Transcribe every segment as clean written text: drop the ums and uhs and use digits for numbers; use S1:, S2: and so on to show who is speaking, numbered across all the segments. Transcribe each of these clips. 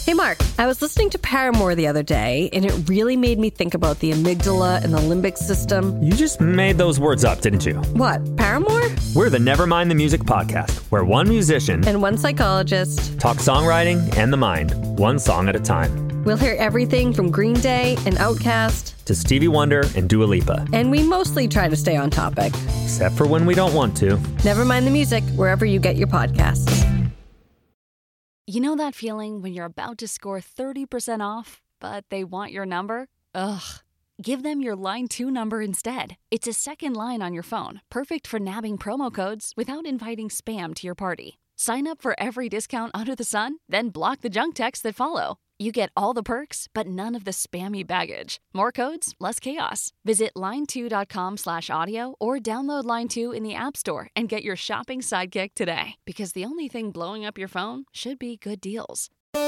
S1: Hey, Mark, I was listening to Paramore the other day, and it really made me think about the amygdala and the limbic system.
S2: You just made those words up, didn't you?
S1: What, Paramore?
S2: We're the Nevermind the Music podcast, where one musician
S1: and one psychologist
S2: talk songwriting and the mind, one song at a time.
S1: We'll hear everything from Green Day and Outkast
S2: to Stevie Wonder and Dua Lipa.
S1: And we mostly try to stay on topic.
S2: Except for when we don't want to.
S1: Nevermind the Music, wherever you get your podcasts.
S3: You know that feeling when you're about to score 30% off, but they want your number? Ugh. Give them your Line 2 number instead. It's a second line on your phone, perfect for nabbing promo codes without inviting spam to your party. Sign up for every discount under the sun, then block the junk texts that follow. You get all the perks, but none of the spammy baggage. More codes, less chaos. Visit line2.com/audio or download Line 2 in the App Store and get your shopping sidekick today. Because the only thing blowing up your phone should be good deals.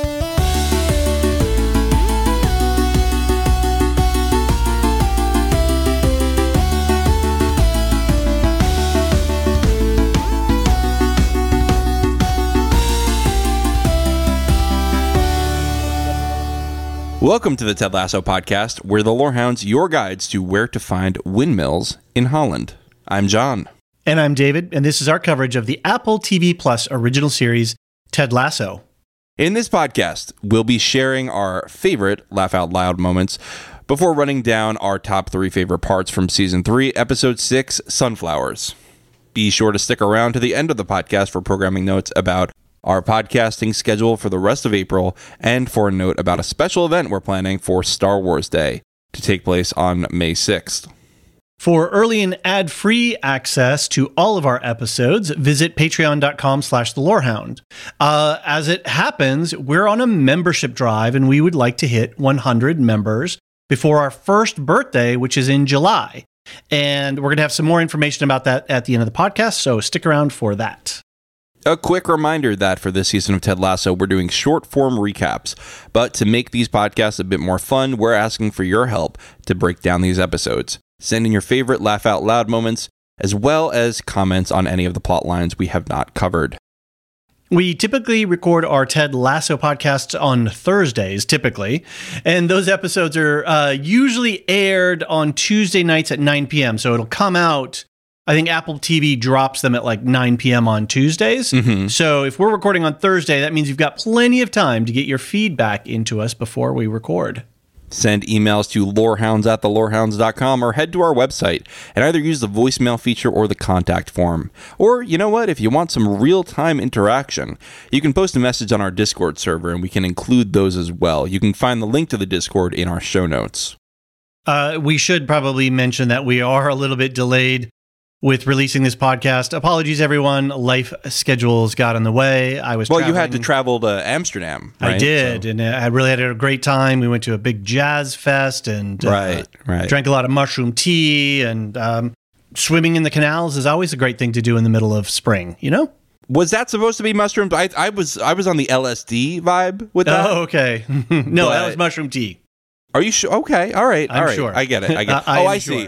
S4: Welcome to the Ted Lasso podcast, where the Lorehounds your guides to where to find windmills in Holland. I'm John.
S5: And I'm David, and this is our coverage of the Apple TV Plus original series, Ted Lasso.
S4: In this podcast, we'll be sharing our favorite laugh out loud moments before running down our top 3 favorite parts from Season 3, Episode 6, Sunflowers. Be sure to stick around to the end of the podcast for programming notes about our podcasting schedule for the rest of April, and for a note about a special event we're planning for Star Wars Day to take place on May 6th.
S5: For early and ad-free access to all of our episodes, visit patreon.com/thelorehound. As it happens, we're on a membership drive, and we would like to hit 100 members before our first birthday, which is in July. And we're going to have some more information about that at the end of the podcast, so stick around for that.
S4: A quick reminder that for this season of Ted Lasso, we're doing short-form recaps. But to make these podcasts a bit more fun, we're asking for your help to break down these episodes. Send in your favorite laugh-out-loud moments, as well as comments on any of the plot lines we have not covered.
S5: We typically record our Ted Lasso podcasts on Thursdays, typically. And those episodes are usually aired on Tuesday nights at 9 p.m. So it'll come out... I think Apple TV drops them at like 9 p.m. on Tuesdays. Mm-hmm. So if we're recording on Thursday, that means you've got plenty of time to get your feedback into us before we record.
S4: Send emails to lorehounds@thelorehounds.com or head to our website and either use the voicemail feature or the contact form. Or, you know what, if you want some real-time interaction, you can post a message on our Discord server and we can include those as well. You can find the link to the Discord in our show notes.
S5: We should probably mention that we are a little bit delayed with releasing this podcast. Apologies, everyone. Life schedules got in the way. I was
S4: you had to travel to Amsterdam, right?
S5: I did, and I really had a great time. We went to a big jazz fest and drank a lot of mushroom tea, and swimming in the canals is always a great thing to do in the middle of spring, you know?
S4: Was that supposed to be mushroom? I was on the LSD vibe with that.
S5: Oh, okay. No, that was mushroom tea.
S4: Are you sure? Okay, all right,
S5: I'm sure.
S4: I get it. I see.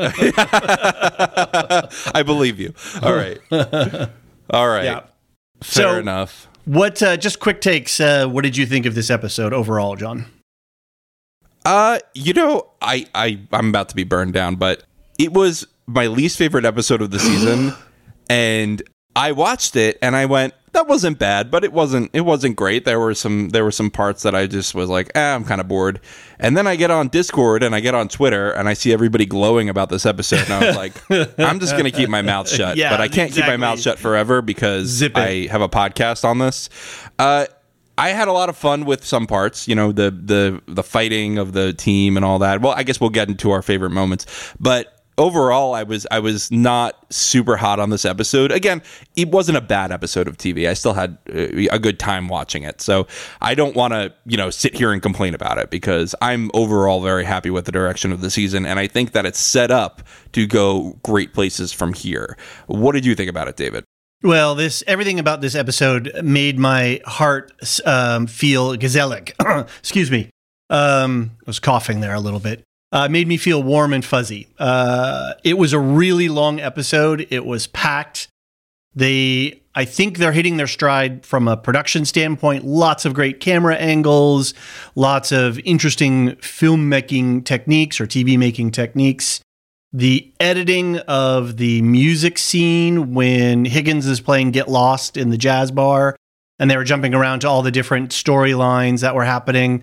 S4: I believe you. All right. Yeah. Fair enough.
S5: What? Just quick takes. What did you think of this episode overall, John?
S4: I'm about to be burned down, but it was my least favorite episode of the season, and I watched it and I went, that wasn't bad, but it wasn't great. There were some parts that I just was like, I'm kind of bored. And then I get on Discord and I get on Twitter and I see everybody glowing about this episode, and I was like, I'm just going to keep my mouth shut.
S5: Yeah,
S4: but I can't keep my mouth shut forever because I have a podcast on this. I had a lot of fun with some parts, you know, the fighting of the team and all that. Well, I guess we'll get into our favorite moments, but overall, I was not super hot on this episode. Again, it wasn't a bad episode of TV. I still had a good time watching it. So I don't want to, sit here and complain about it because I'm overall very happy with the direction of the season. And I think that it's set up to go great places from here. What did you think about it, David?
S5: Well, everything about this episode made my heart feel gezellig. Excuse me. I was coughing there a little bit. Made me feel warm and fuzzy. It was a really long episode. It was packed. They I think they're hitting their stride from a production standpoint. Lots of great camera angles, lots of interesting filmmaking techniques or TV making techniques. The editing of the music scene when Higgins is playing Get Lost in the jazz bar and they were jumping around to all the different storylines that were happening.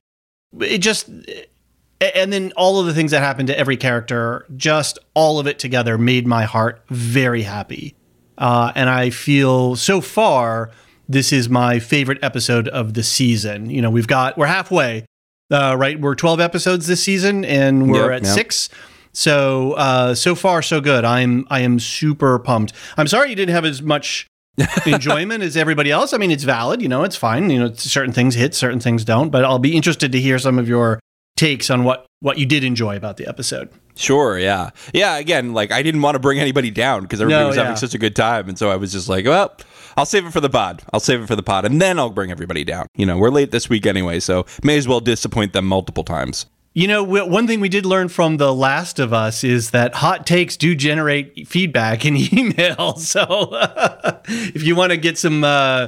S5: And then all of the things that happened to every character, just all of it together made my heart very happy. And I feel so far, this is my favorite episode of the season. You know, we're halfway, right? We're 12 episodes this season and we're at 6. So, so far, so good. I am super pumped. I'm sorry you didn't have as much enjoyment as everybody else. I mean, it's valid, you know, it's fine. You know, certain things hit, certain things don't, but I'll be interested to hear some of your takes on what you did enjoy about the episode.
S4: Sure, yeah. Yeah, again, like, I didn't want to bring anybody down because everybody was having such a good time. And so I was just like, well, I'll save it for the pod. And then I'll bring everybody down. You know, we're late this week anyway, so may as well disappoint them multiple times.
S5: You know, one thing we did learn from The Last of Us is that hot takes do generate feedback in email. So if you want to get some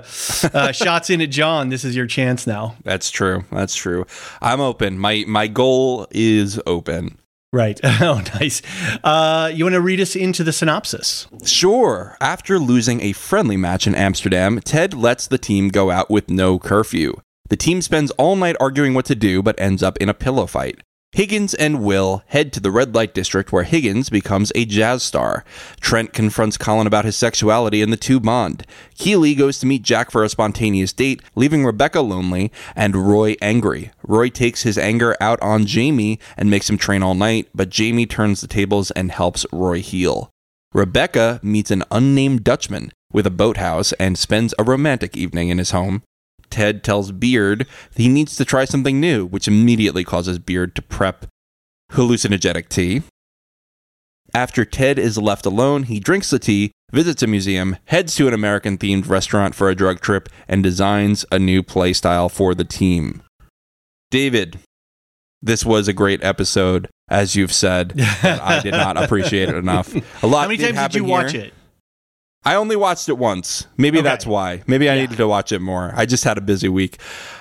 S5: shots in at John, this is your chance now.
S4: That's true. I'm open. My goal is open.
S5: Right. Oh, nice. You want to read us into the synopsis?
S4: Sure. After losing a friendly match in Amsterdam, Ted lets the team go out with no curfew. The team spends all night arguing what to do, but ends up in a pillow fight. Higgins and Will head to the red light district where Higgins becomes a jazz star. Trent confronts Colin about his sexuality and the two bond. Keeley goes to meet Jack for a spontaneous date, leaving Rebecca lonely and Roy angry. Roy takes his anger out on Jamie and makes him train all night, but Jamie turns the tables and helps Roy heal. Rebecca meets an unnamed Dutchman with a boathouse and spends a romantic evening in his home. Ted tells Beard he needs to try something new, which immediately causes Beard to prep hallucinogenic tea. After Ted is left alone, he drinks the tea, visits a museum, heads to an American-themed restaurant for a drug trip, and designs a new play style for the team. David, this was a great episode, as you've said. I did not appreciate it enough. A lot.
S5: How many times did you watch it?
S4: I only watched it once. Maybe that's why. Maybe I needed to watch it more. I just had a busy week.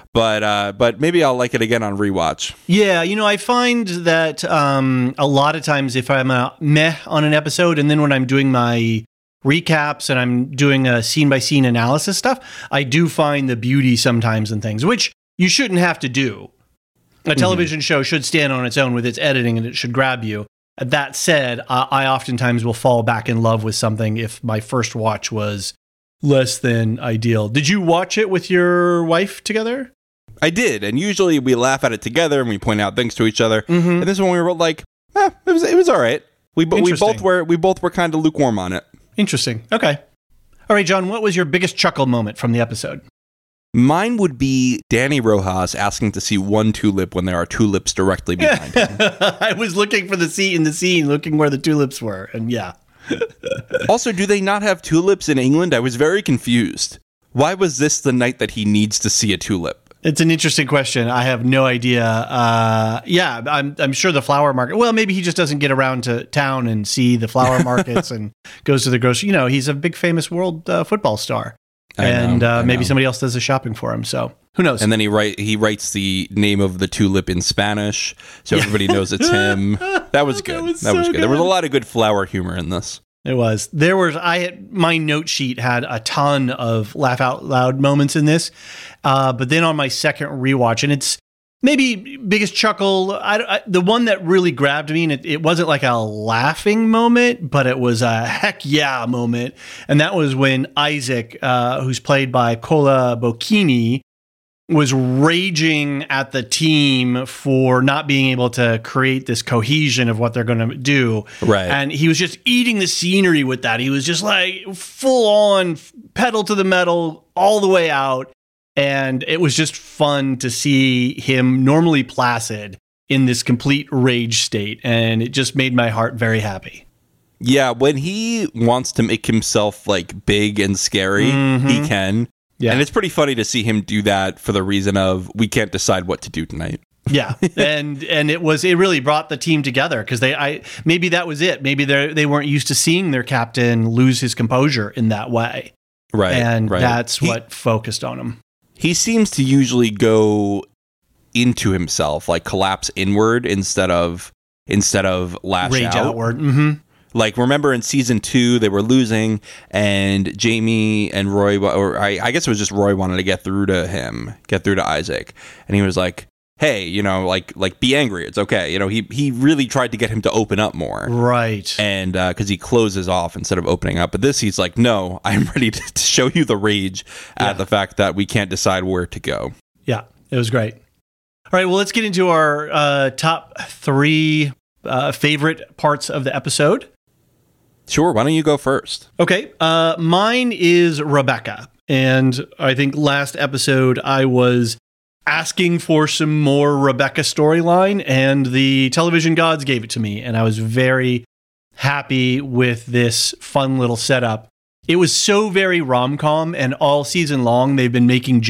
S4: But maybe I'll like it again on rewatch.
S5: Yeah, you know, I find that a lot of times if I'm a meh on an episode and then when I'm doing my recaps and I'm doing a scene-by-scene analysis stuff, I do find the beauty sometimes in things, which you shouldn't have to do. A television show should stand on its own with its editing and it should grab you. That said, I oftentimes will fall back in love with something if my first watch was less than ideal. Did you watch it with your wife together?
S4: I did, and usually we laugh at it together and we point out things to each other. Mm-hmm. And this one we were like, it was all right. We both were kind of lukewarm on it.
S5: Interesting. Okay. All right, John, what was your biggest chuckle moment from the episode?
S4: Mine would be Danny Rojas asking to see one tulip when there are tulips directly behind him.
S5: I was looking for the seat in the scene, looking where the tulips were, and yeah.
S4: Also, do they not have tulips in England? I was very confused. Why was this the night that he needs to see a tulip?
S5: It's an interesting question. I have no idea. I'm sure the flower market. Well, maybe he just doesn't get around to town and see the flower markets and goes to the grocery. You know, he's a big famous world football star. I know. Maybe somebody else does the shopping for him. So who knows?
S4: And then he writes the name of the tulip in Spanish, so everybody knows it's him. That was good. That was good. There was a lot of good flower humor in this.
S5: It was. My note sheet had a ton of laugh out loud moments in this, but then on my second rewatch, and it's maybe biggest chuckle. The one that really grabbed me, and it wasn't like a laughing moment, but it was a heck yeah moment. And that was when Isaac, who's played by Cola Bocchini, was raging at the team for not being able to create this cohesion of what they're going to do.
S4: Right.
S5: And he was just eating the scenery with that. He was just like full on pedal to the metal all the way out. And it was just fun to see him normally placid in this complete rage state. And it just made my heart very happy.
S4: Yeah, when he wants to make himself like big and scary, he can. Yeah. And it's pretty funny to see him do that for the reason of we can't decide what to do tonight.
S5: Yeah. And it really brought the team together because maybe that was it. Maybe they weren't used to seeing their captain lose his composure in that way.
S4: Right.
S5: And that's what focused on him.
S4: He seems to usually go into himself, like collapse inward instead of lash
S5: Rage
S4: out.
S5: outward. Mm-hmm.
S4: Like, remember in season 2, they were losing, and Jamie and Roy, or I guess it was just Roy, wanted to get through to Isaac. And he was like, hey, like be angry. It's okay. He really tried to get him to open up more.
S5: Right.
S4: And because he closes off instead of opening up. But this, he's like, no, I'm ready to show you the rage at the fact that we can't decide where to go.
S5: Yeah, it was great. All right, well, let's get into our top 3 favorite parts of the episode.
S4: Sure, why don't you go first?
S5: Okay, mine is Rebecca. And I think last episode I was asking for some more Rebecca storyline, and the television gods gave it to me. And I was very happy with this fun little setup. It was so very rom-com, and all season long they've been making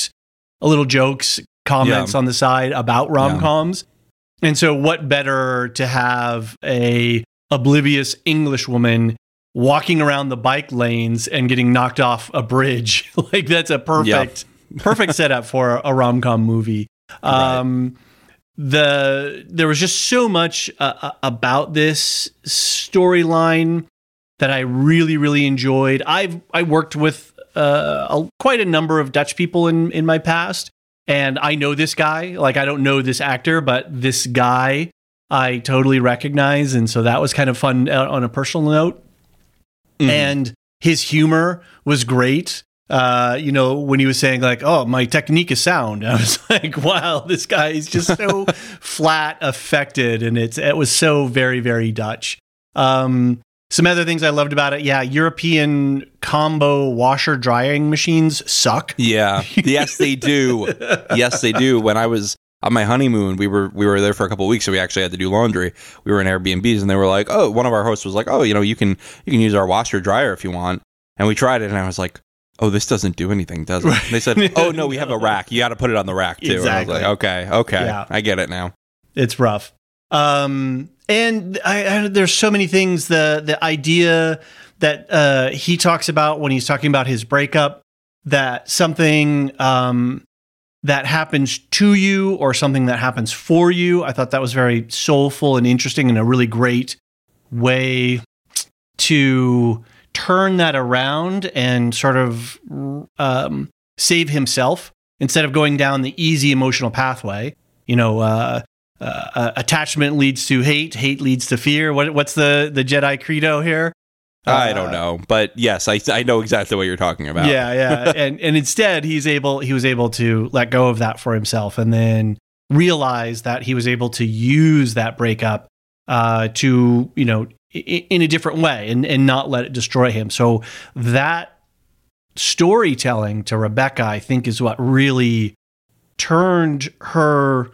S5: comments on the side about rom-coms. Yeah. And so what better to have a oblivious English woman walking around the bike lanes and getting knocked off a bridge. Like, that's a perfect setup for a rom-com movie. Right. There was just so much about this storyline that I really, really enjoyed. I worked with quite a number of Dutch people in my past, and I know this guy. Like, I don't know this actor, but this guy I totally recognize, and so that was kind of fun on a personal note. Mm-hmm. And his humor was great. When he was saying like, "Oh, my technique is sound," I was like, "Wow, this guy is just so flat affected," and it was so very, very Dutch. Some other things I loved about it, European combo washer drying machines suck.
S4: Yeah, yes they do. Yes they do. When I was on my honeymoon, we were there for a couple of weeks, so we actually had to do laundry. We were in Airbnbs, and they were like, "Oh," one of our hosts was like, "Oh, you can use our washer dryer if you want." And we tried it, and I was like, "Oh, this doesn't do anything, does it?" And they said, "Oh no, we have a rack. You got to put it on the rack too."
S5: Exactly.
S4: And I was like, "Okay, yeah. I get it now."
S5: It's rough. And there's so many things. The idea that he talks about when he's talking about his breakup, that something that happens to you or something that happens for you. I thought that was very soulful and interesting, and a really great way to turn that around and sort of save himself instead of going down the easy emotional pathway. Attachment leads to hate leads to fear. What's the Jedi credo here?
S4: I don't know, but yes, I know exactly what you're talking about.
S5: Yeah, and instead he was able to let go of that for himself, and then realize that he was able to use that breakup to in a different way and not let it destroy him. So that storytelling to Rebecca, I think, is what really turned her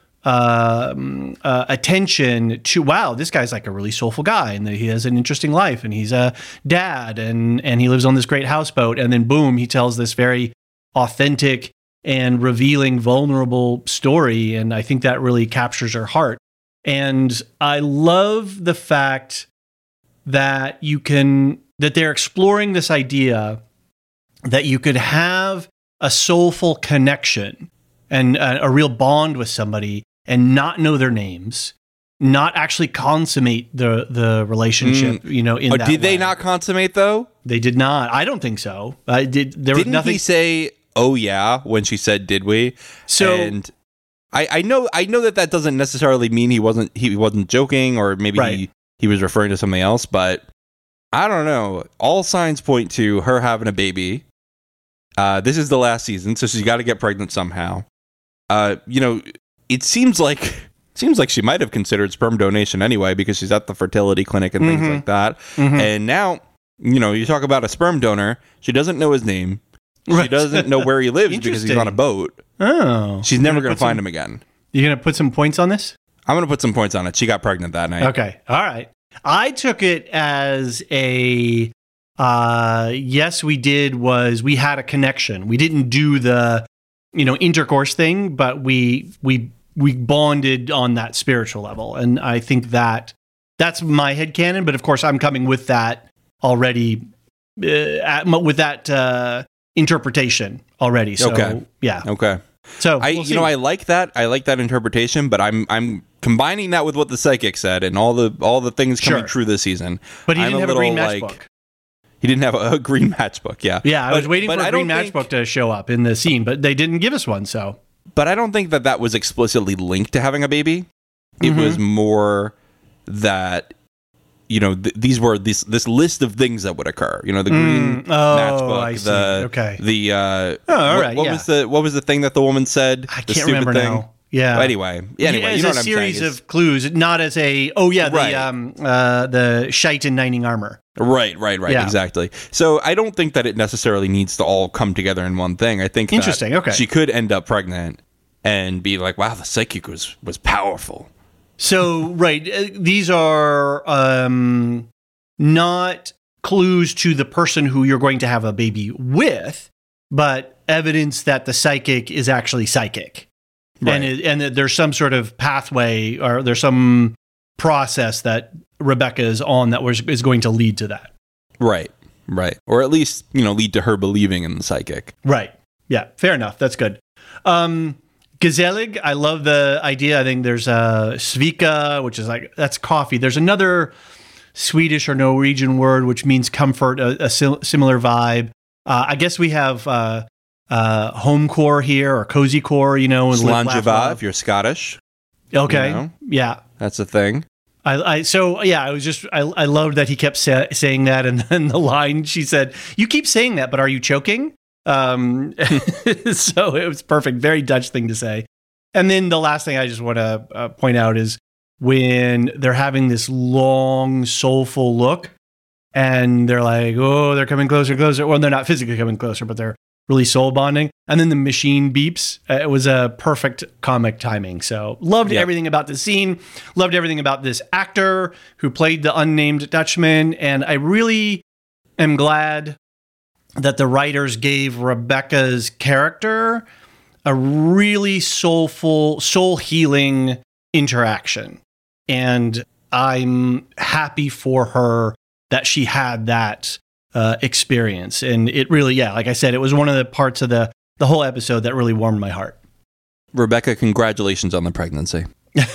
S5: attention to, wow, this guy's like a really soulful guy, and that he has an interesting life, and he's a dad, and he lives on this great houseboat. And then boom, he tells this very authentic and revealing, vulnerable story. And I think that really captures her heart. And I love the fact that they're exploring this idea that you could have a soulful connection and a real bond with somebody and not know their names, not actually consummate the relationship, in that way.
S4: Did they not consummate, though?
S5: They did not. I don't think so.
S4: Didn't he say, "Oh yeah," when she said, "Did we?"
S5: So,
S4: and I know that doesn't necessarily mean he wasn't joking, or maybe he was referring to something else, but I don't know. All signs point to her having a baby. This is the last season, so she's got to get pregnant somehow. It seems like she might have considered sperm donation anyway, because she's at the fertility clinic and things like that. Mm-hmm. And now, you talk about a sperm donor. She doesn't know his name. She doesn't know where he lives because he's on a boat. Oh. She's never going to find him again.
S5: You're going to put some points on this?
S4: I'm going to put some points on it. She got pregnant that night.
S5: Okay. All right. I took it as a yes, we had a connection. We didn't do the intercourse thing, but we bonded on that spiritual level. And I think that's my headcanon, but of course I'm coming with that already with that interpretation already. So,
S4: Okay.
S5: yeah.
S4: Okay.
S5: So
S4: I like that. I like that interpretation, but I'm combining that with what the psychic said and all the things coming true this season.
S5: But he didn't have a green matchbook.
S4: He didn't have a green matchbook. Yeah.
S5: Yeah. I was waiting for a green matchbook to show up in the scene, but they didn't give us one. So.
S4: But I don't think that was explicitly linked to having a baby. It was more that, you know, these were this list of things that would occur. You know, the green matchbook.
S5: All right.
S4: What was the thing that the woman said?
S5: I can't remember now. Yeah.
S4: Anyway,
S5: as
S4: you know
S5: a series of clues, not as a the shite and knighting armor.
S4: Right, exactly. So I don't think that it necessarily needs to all come together in one thing. I think that she could end up pregnant and be like, wow, the psychic was powerful.
S5: So, these are not clues to the person who you're going to have a baby with, but evidence that the psychic is actually psychic. Right. And that there's some sort of pathway or there's some process that Rebecca is on that is going to lead to that. Right.
S4: Or at least, you know, lead to her believing in the psychic.
S5: Right. Yeah, fair enough. That's good. Gezellig, I love the idea. I think there's svika, which is that's coffee. There's another Swedish or Norwegian word which means comfort, a similar vibe. I guess we have home core here or cozy core, you know.
S4: Slanjava, if you're Scottish.
S5: Okay,
S4: you know,
S5: yeah.
S4: That's a thing.
S5: I loved that he kept saying that, and then the line she said, "You keep saying that, but are you choking?" So it was perfect. Very Dutch thing to say. And then the last thing I just want to point out is when they're having this long, soulful look and they're like, oh, they're coming closer. Well, they're not physically coming closer, but they're really soul bonding. And then the machine beeps. It was a perfect comic timing. So loved everything about the scene. Loved everything about this actor who played the unnamed Dutchman. And I really am glad that the writers gave Rebecca's character a really soulful, soul-healing interaction. And I'm happy for her that she had that experience. And it really, like I said, it was one of the parts of the whole episode that really warmed my heart.
S4: Rebecca, congratulations on the pregnancy.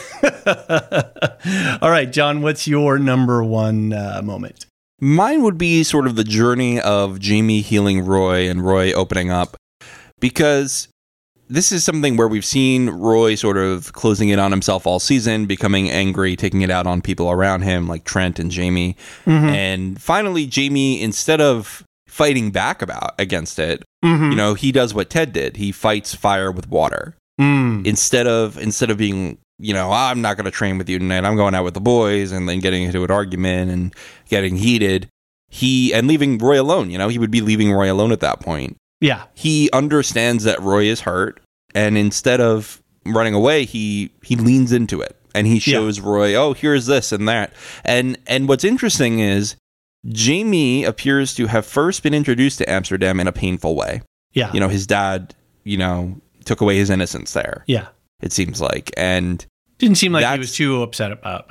S5: All right, John, what's your number one moment?
S4: Mine would be sort of the journey of Jamie healing Roy and Roy opening up, because this is something where we've seen Roy sort of closing in on himself all season, becoming angry, taking it out on people around him like Trent and Jamie. Mm-hmm. And finally, Jamie, instead of fighting back against it, you know, he does what Ted did. He fights fire with water. Instead of being, you know, I'm not going to train with you tonight, I'm going out with the boys, and then getting into an argument and getting heated, and leaving Roy alone. You know, he would be leaving Roy alone at that point.
S5: Yeah. He
S4: understands that Roy is hurt, and instead of running away, he leans into it, and he shows Roy, oh, here's this and that. And what's interesting is Jamie appears to have first been introduced to Amsterdam in a painful way.
S5: Yeah.
S4: You know, his dad, you know, took away his innocence there.
S5: Yeah.
S4: It seems like. And
S5: didn't seem like he was too upset about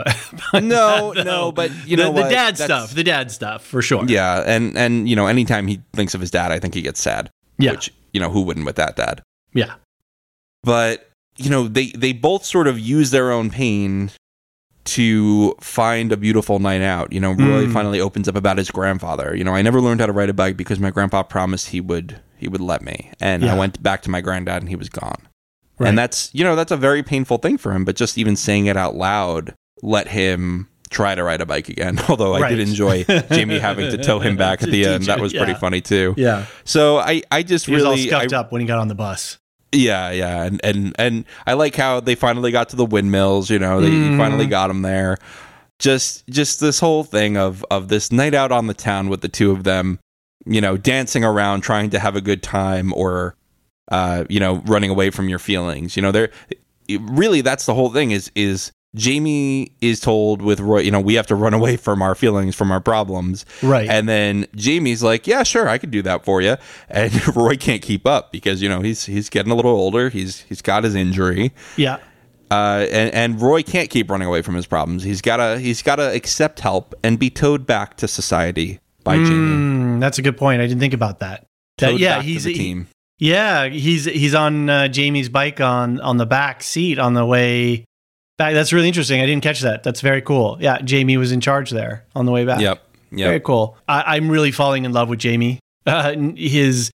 S4: no, but you know
S5: the dad stuff for sure.
S4: Yeah, and you know, anytime he thinks of his dad, I think he gets sad.
S5: Yeah.
S4: Which, you know, who wouldn't with that dad?
S5: Yeah.
S4: But, you know, they both sort of use their own pain to find a beautiful night out. You know, Roy finally opens up about his grandfather. You know, I never learned how to ride a bike because my grandpa promised he would let me. And I went back to my granddad and he was gone. Right. And that's, you know, that's a very painful thing for him. But just even saying it out loud let him try to ride a bike again. Although I did enjoy Jamie having to tow him back at the end. That was pretty funny too.
S5: Yeah.
S4: So I just
S5: he was all scuffed up when he got on the bus.
S4: Yeah. And I like how they finally got to the windmills, you know, they finally got him there. Just this whole thing of this night out on the town with the two of them, you know, dancing around, trying to have a good time, or, you know, running away from your feelings. You know, really, that's the whole thing is Jamie is told with Roy, you know, we have to run away from our feelings, from our problems.
S5: Right.
S4: And then Jamie's like, yeah, sure, I could do that for you. And Roy can't keep up because, you know, he's getting a little older. He's got his injury.
S5: Yeah.
S4: And Roy can't keep running away from his problems. He's gotta accept help and be towed back to society by Jamie.
S5: That's a good point. I didn't think about that.
S4: He's the team.
S5: He's on Jamie's bike on the back seat on the way back. That's really interesting. I didn't catch that. That's very cool. Yeah, Jamie was in charge there on the way back.
S4: Yep.
S5: Very cool. I'm really falling in love with Jamie. His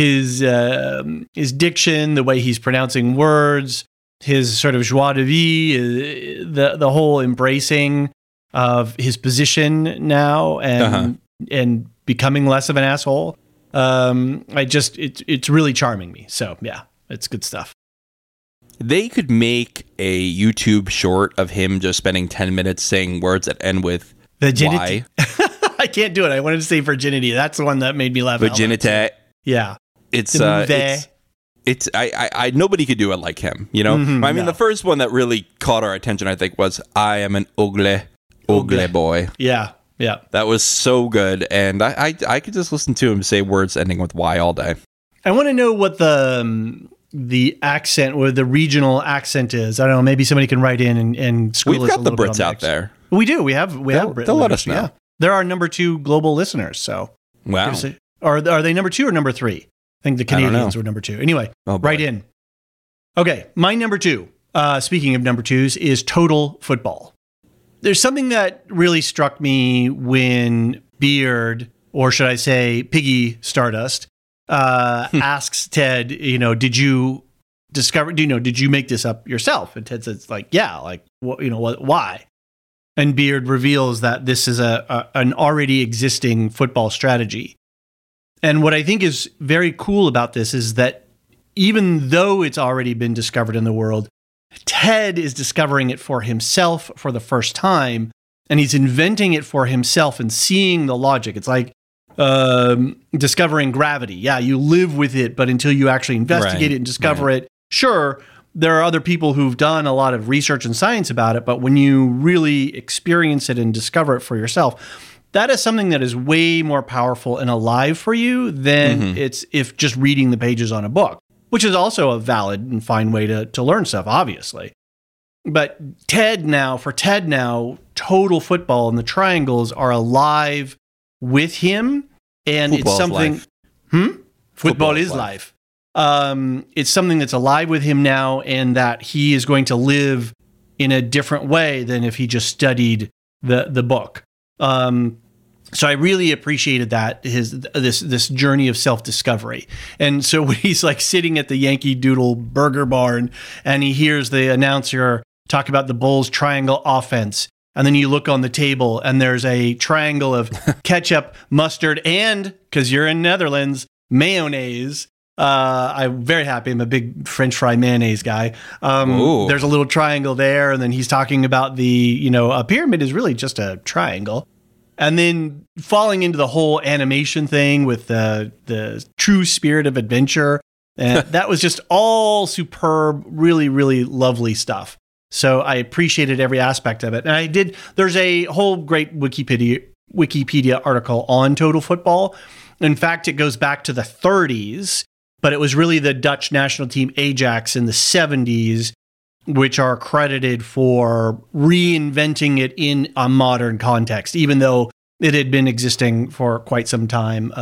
S5: diction, the way he's pronouncing words, his sort of joie de vivre, the whole embracing of his position now and becoming less of an asshole. It's really charming me. So yeah, it's good stuff.
S4: They could make a YouTube short of him just spending 10 minutes saying words that end with
S5: virginity. I can't do it. I wanted to say virginity. That's the one that made me laugh.
S4: Virginity.
S5: Yeah.
S4: It's nobody could do it like him, you know? The first one that really caught our attention, I think, was I am an ugly boy.
S5: Yeah.
S4: That was so good. And I could just listen to him say words ending with Y all day.
S5: I want to know what the accent or the regional accent is. I don't know. Maybe somebody can write in and school us a little bit. We've got
S4: the Brits out there.
S5: We do. We have Brits.
S4: They'll let us know.
S5: Yeah. They're our number 2 global listeners. So
S4: wow.
S5: Are they number 2 or number 3? I think the Canadians were number 2. Anyway, write in. Okay, my number 2, speaking of number 2s, is Total Football. There's something that really struck me when Beard, or should I say Piggy Stardust, asks Ted, did you make this up yourself? And Ted says, why? And Beard reveals that this is an already existing football strategy. And what I think is very cool about this is that even though it's already been discovered in the world, Ted is discovering it for himself for the first time, and he's inventing it for himself and seeing the logic. It's like discovering gravity. Yeah, you live with it, but until you actually investigate it and discover it, sure, there are other people who've done a lot of research and science about it, but when you really experience it and discover it for yourself, that is something that is way more powerful and alive for you than it's if just reading the pages on a book, which is also a valid and fine way to learn stuff, obviously. But Ted now, Total Football and the triangles are alive with him, and
S4: Football
S5: it's something.
S4: Is life.
S5: Football is life. It's something that's alive with him now, and that he is going to live in a different way than if he just studied the book. So I really appreciated that this journey of self-discovery. And so when he's like sitting at the Yankee Doodle Burger Barn and he hears the announcer talk about the Bulls triangle offense, and then you look on the table and there's a triangle of ketchup, mustard, and, because you're in Netherlands, mayonnaise. I'm very happy. I'm a big French fry mayonnaise guy. There's a little triangle there, and then he's talking about a pyramid is really just a triangle. And then falling into the whole animation thing with the true spirit of adventure. And that was just all superb, really, really lovely stuff. So I appreciated every aspect of it. And there's a whole great Wikipedia article on Total Football. In fact, it goes back to the 30s, but it was really the Dutch national team Ajax in the 70s, which are credited for reinventing it in a modern context, even though it had been existing for quite some time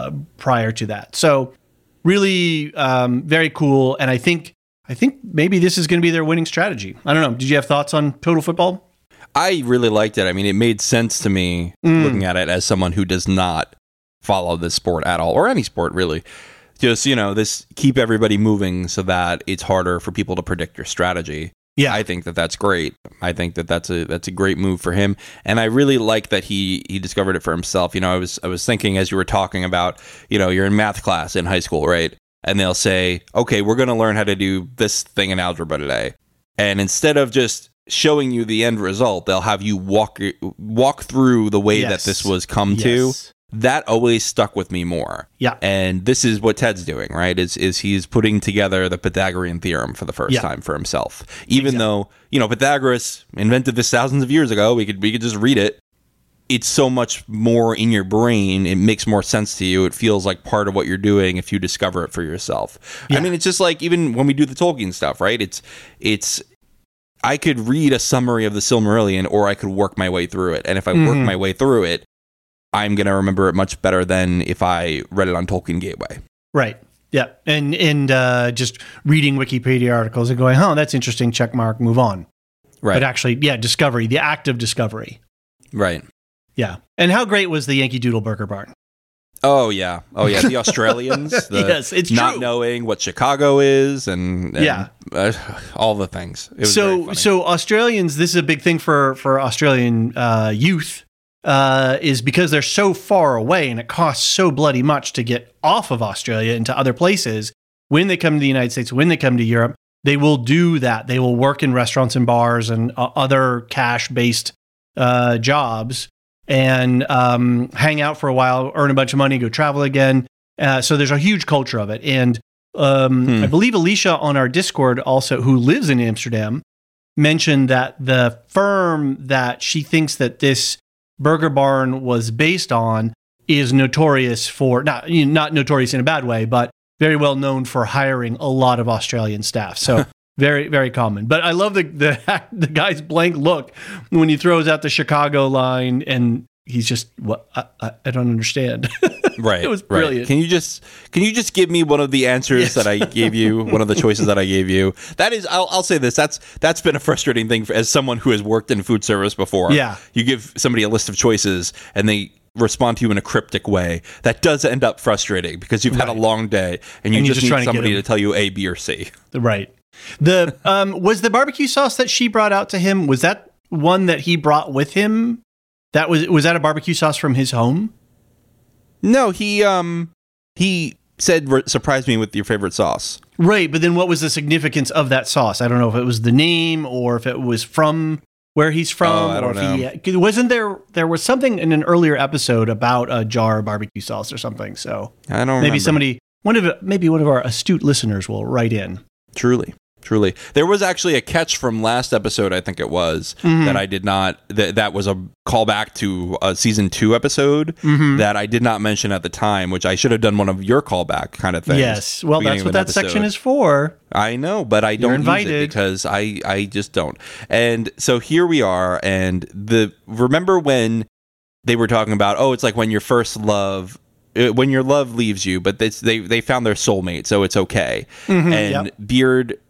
S5: prior to that. So really very cool. And I think maybe this is going to be their winning strategy. I don't know. Did you have thoughts on Total Football?
S4: I really liked it. I mean, it made sense to me looking at it as someone who does not follow this sport at all, or any sport really. Just, this keep everybody moving so that it's harder for people to predict your strategy. Yeah, I think that's great. I think that's a great move for him, and I really like that he discovered it for himself. I was thinking as you were talking about, you're in math class in high school, right? And they'll say, okay, we're going to learn how to do this thing in algebra today, and instead of just showing you the end result, they'll have you walk through the way that this was come to. That always stuck with me more. Yeah. And this is what Ted's doing, right? Is he's putting together the Pythagorean theorem for the first time for himself. Even though, Pythagoras invented this thousands of years ago, we could just read it. It's so much more in your brain. It makes more sense to you. It feels like part of what you're doing if you discover it for yourself. Yeah. I mean, it's just like even when we do the Tolkien stuff, right? It's I could read a summary of the Silmarillion, or I could work my way through it. And if I work my way through it, I'm going to remember it much better than if I read it on Tolkien Gateway.
S5: Right. Yeah. And just reading Wikipedia articles and going, oh, that's interesting, check mark, move on.
S4: Right.
S5: But actually, discovery, the act of discovery.
S4: Right.
S5: Yeah. And how great was the Yankee Doodle Burger Barn?
S4: Oh, yeah. The Australians.
S5: Yes, it's
S4: not
S5: true.
S4: Knowing what Chicago is and all the things. It was very funny.
S5: So Australians, this is a big thing for Australian youth, is because they're so far away and it costs so bloody much to get off of Australia into other places. When they come to the United States, when they come to Europe, they will do that. They will work in restaurants and bars and other cash-based jobs and hang out for a while, earn a bunch of money, go travel again. So there's a huge culture of it. And I believe Alicia on our Discord also, who lives in Amsterdam, mentioned that the firm that she thinks that this Burger Barn was based on is notorious for, not notorious in a bad way, but very well known for hiring a lot of Australian staff. So very, very common. But I love the guy's blank look when he throws out the Chicago line and he's just, what? I don't understand.
S4: Right.
S5: It was brilliant.
S4: Right. Can you just give me one of the answers that I gave you, one of the choices that I gave you? That is, I'll say this, that's been a frustrating thing as someone who has worked in food service before.
S5: Yeah.
S4: You give somebody a list of choices and they respond to you in a cryptic way. That does end up frustrating because you've had a long day and you just need somebody to tell you A, B, or C.
S5: Right. The was the barbecue sauce that she brought out to him, was that one that he brought with him? That was that a barbecue sauce from his home?
S4: No, he said, surprise me with your favorite sauce.
S5: Right, but then what was the significance of that sauce? I don't know if it was the name or if it was from where he's from.
S4: I don't know.
S5: Wasn't there was something in an earlier episode about a jar of barbecue sauce or something. So
S4: I don't
S5: maybe
S4: remember.
S5: maybe one of our astute listeners will write in.
S4: Truly. There was actually a catch from last episode, I think it was, that I did not, that was a callback to a season 2 episode that I did not mention at the time, which I should have done one of your callback kind of things.
S5: Yes. Well, that's what that section is for.
S4: I know, but I don't use it because I just don't. And so here we are. And remember when they were talking about, it's like when your first love, when your love leaves you, but they found their soulmate, so it's okay. And Beard,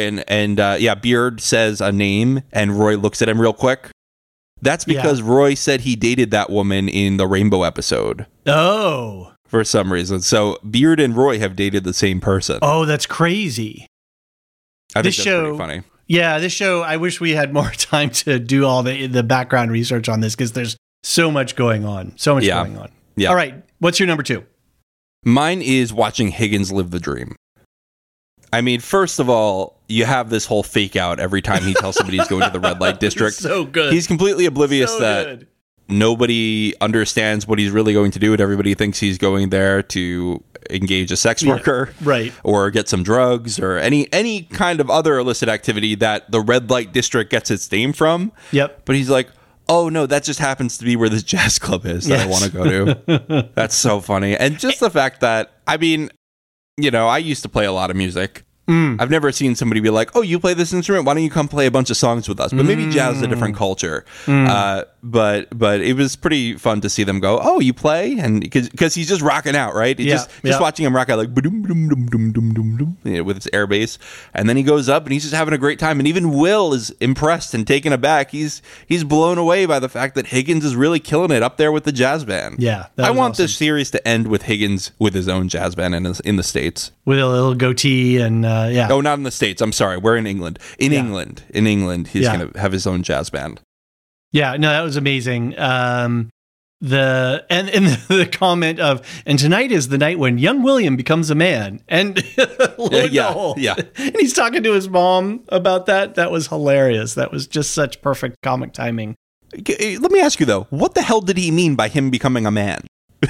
S4: Beard says a name, and Roy looks at him real quick. That's because Roy said he dated that woman in the Rainbow episode.
S5: Oh,
S4: for some reason. So Beard and Roy have dated the same person.
S5: Oh, that's crazy.
S4: I think that's pretty funny.
S5: Yeah, this show. I wish we had more time to do all the background research on this because there's so much going on. Yeah. All right. What's your number 2?
S4: Mine is watching Higgins live the dream. I mean, first of all, you have this whole fake out every time he tells somebody he's going to the red light district.
S5: So good.
S4: He's completely oblivious that nobody understands what he's really going to do, and everybody thinks he's going there to engage a sex worker,
S5: right,
S4: or get some drugs, or any kind of other illicit activity that the red light district gets its name from.
S5: Yep.
S4: But he's like, oh, no, that just happens to be where this jazz club is that I want to go to. That's so funny. And just the fact that, I mean, I used to play a lot of music. I've never seen somebody be like, oh, you play this instrument? Why don't you come play a bunch of songs with us? But maybe jazz is a different culture. But it was pretty fun to see them go, oh, you play? And because he's just rocking out, right? Just watching him rock out like with his air bass. And then he goes up and he's just having a great time. And even Will is impressed and taken aback. He's blown away by the fact that Higgins is really killing it up there with the jazz band.
S5: Yeah.
S4: I want this series to end with Higgins with his own jazz band in the States.
S5: With a little goatee and
S4: Oh, not in the States. I'm sorry. We're in England. In England, he's going to have his own jazz band.
S5: Yeah, no, that was amazing. The comment of, and tonight is the night when young William becomes a man, and and he's talking to his mom about that. That was hilarious. That was just such perfect comic timing.
S4: Let me ask you though, what the hell did he mean by him becoming a man?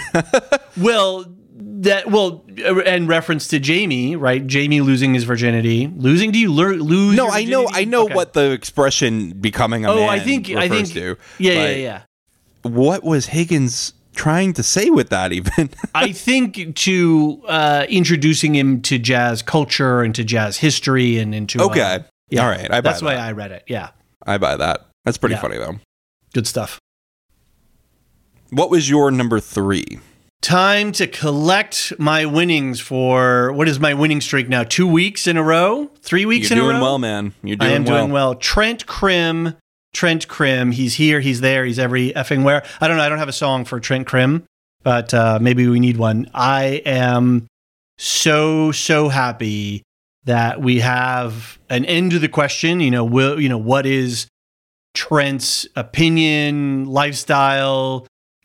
S5: In reference to Jamie, right? Jamie losing his virginity. Losing? Do you lose?
S4: No, I know what the expression "becoming a man" refers to.
S5: Yeah.
S4: What was Higgins trying to say with that? Even
S5: I think to introducing him to jazz culture and to jazz history and into
S4: all right.
S5: That's the way I read it. Yeah,
S4: I buy that. That's pretty funny though.
S5: Good stuff.
S4: What was your number 3?
S5: Time to collect my winnings for, what is my winning streak now? 2 weeks in a row? 3 weeks in a row?
S4: You're doing well, man. You're doing well.
S5: I am doing well. Trent Crimm. He's here, he's there, he's every effing where. I don't know, I don't have a song for Trent Crimm, but maybe we need one. I am so happy that we have an end to the question. What is Trent's opinion, lifestyle,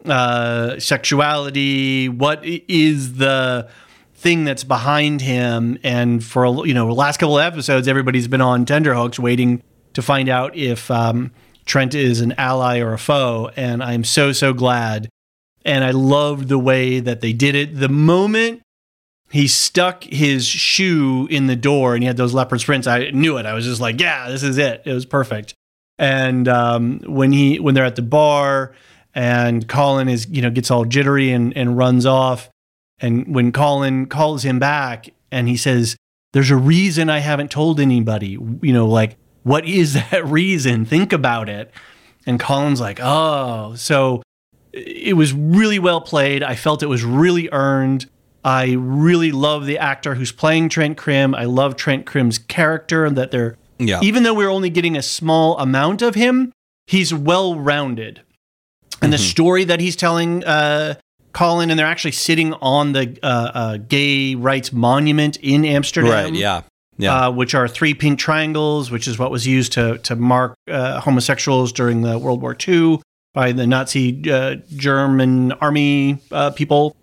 S5: sexuality? What is the thing that's behind him? And for the last couple of episodes, everybody's been on tenterhooks waiting to find out if Trent is an ally or a foe. And I'm so glad. And I loved the way that they did it. The moment he stuck his shoe in the door and he had those leopard sprints, I knew it. I was just like, yeah, this is it. It was perfect. And when they're at the bar and Colin is, gets all jittery and runs off. And when Colin calls him back and he says, there's a reason I haven't told anybody, what is that reason? Think about it. And Colin's like, oh, so it was really well played. I felt it was really earned. I really love the actor who's playing Trent Crimm. I love Trent Crimm's character, and that even though we're only getting a small amount of him, he's well-rounded. And the story that he's telling Colin, and they're actually sitting on the gay rights monument in Amsterdam.
S4: Right, yeah.
S5: Which are 3 pink triangles, which is what was used to mark homosexuals during the World War II by the Nazi German army people.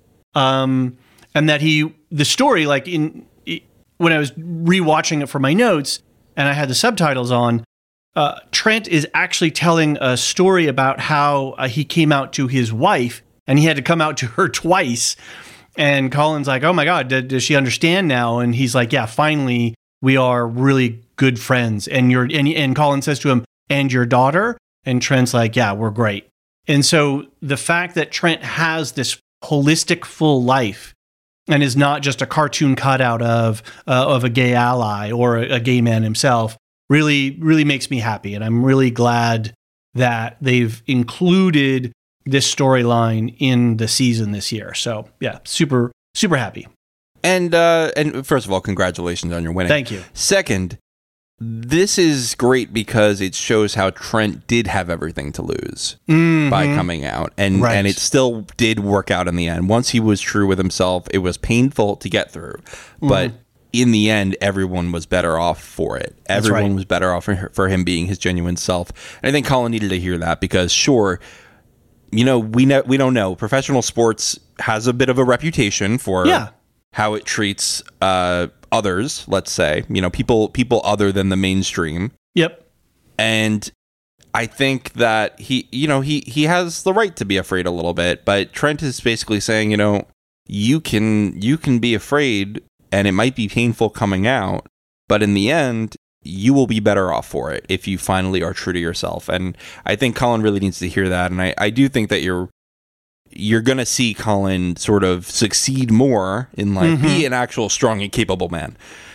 S5: And that the story, when I was rewatching it for my notes and I had the subtitles on, Trent is actually telling a story about how he came out to his wife and he had to come out to her twice. And Colin's like, oh my God, does she understand now? And he's like, yeah, finally, we are really good friends. And Colin says to him, and your daughter? And Trent's like, yeah, we're great. And so the fact that Trent has this holistic full life and is not just a cartoon cutout of a gay ally or a gay man himself really, really makes me happy. And I'm really glad that they've included this storyline in the season this year. So yeah, super, super happy.
S4: And first of all, congratulations on your winning.
S5: Thank you.
S4: Second, this is great because it shows how Trent did have everything to lose by coming out. And it still did work out in the end. Once he was true with himself, it was painful to get through. But in the end, everyone was better off for it. Everyone was better off for him being his genuine self. And I think Colin needed to hear that because, sure, we don't know. Professional sports has a bit of a reputation for how it treats others, let's say, people other than the mainstream.
S5: Yep.
S4: And I think that he has the right to be afraid a little bit, but Trent is basically saying, you can be afraid and it might be painful coming out, but in the end, you will be better off for it if you finally are true to yourself. And I think Colin really needs to hear that. And I do think that you're going to see Colin sort of succeed more in life, be an actual strong and capable man.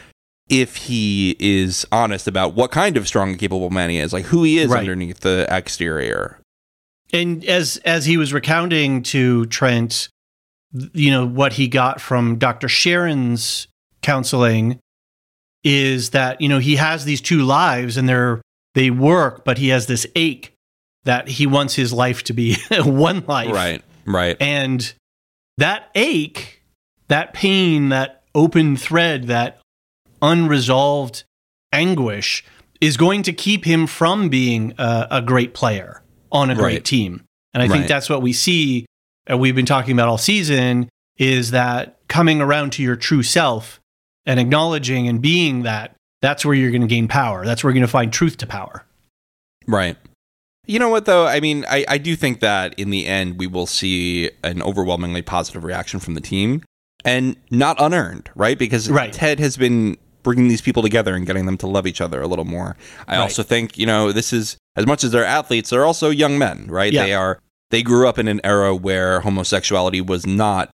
S4: If he is honest about what kind of strong and capable man he is, like who he is underneath the exterior.
S5: And as he was recounting to Trent, what he got from Dr. Sharon's counseling is that, he has these 2 lives and they work, but he has this ache that he wants his life to be one life.
S4: Right.
S5: And that ache, that pain, that open thread, that unresolved anguish is going to keep him from being a great player on a great team. And I think that's what we see, and we've been talking about all season, is that coming around to your true self and acknowledging and being that's where you're going to gain power. That's where you're going to find truth to power.
S4: Right. You know what, though? I mean, I do think that in the end, we will see an overwhelmingly positive reaction from the team, and not unearned, right? Because Ted has been bringing these people together and getting them to love each other a little more. I also think, this is, as much as they're athletes, they're also young men, right? Yeah. They grew up in an era where homosexuality was not